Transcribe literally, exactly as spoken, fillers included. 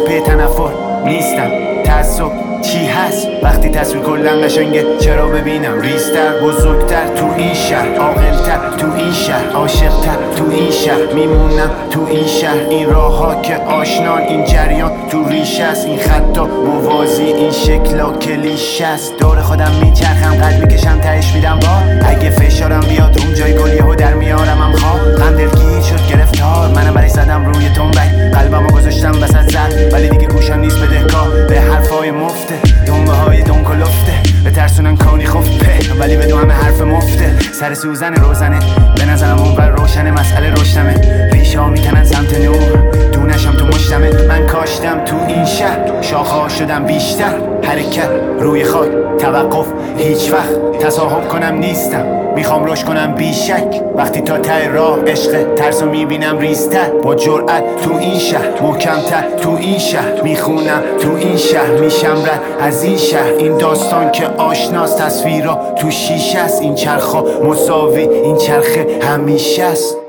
از پی تنفر نیستم. تعصب چی هست وقتی تصویر کلن قشنگه؟ چرا ببینم ریزتر بزرگتر تو این شهر، عاقلتر تو این شهر، عاشقتر تو این شهر، میمونم تو این شهر. این راه ها که آشنان، این جریان تو ریش است، این خطا موازی، این شکلا کلیش است. دور خودم میچرخم قد میکشم تهش میدم با. اگه فشارم بیاد روم جای گل یهو در میارم هم خواب. غم دلگیر شد گرفتار منم برای زدم روی تنبک. قلبمو گذاشتم وسط زد ولی دیگه گوشم نیست بدهکار به حرفای مفته، دنبه های دون کلفته به ترسونن کانی خفته ولی بدون همه حرف مفته. سر سوزن روزنه به نظرم اون بر روشنه، مسئله رشتمه ریشه ها میکنن سمت نور، دونشم تو مشتمه. من کاشتم تو این شهر شاخه ها شدم بیشتر، حرکت روی خاک توقف هیچ وقت. تصاحب کنم نیستم میخوام روش کنم بیشک، وقتی تا ته راه عشق ترسو میبینم ریزتر. با جرأت تو این شهر محکمتر تو این شهر، میخونم تو این شهر میشم رد از این شهر. این داستان که آشناست تصویرا تو شیشه است، این چرخا مساوی این چرخه همیشه است.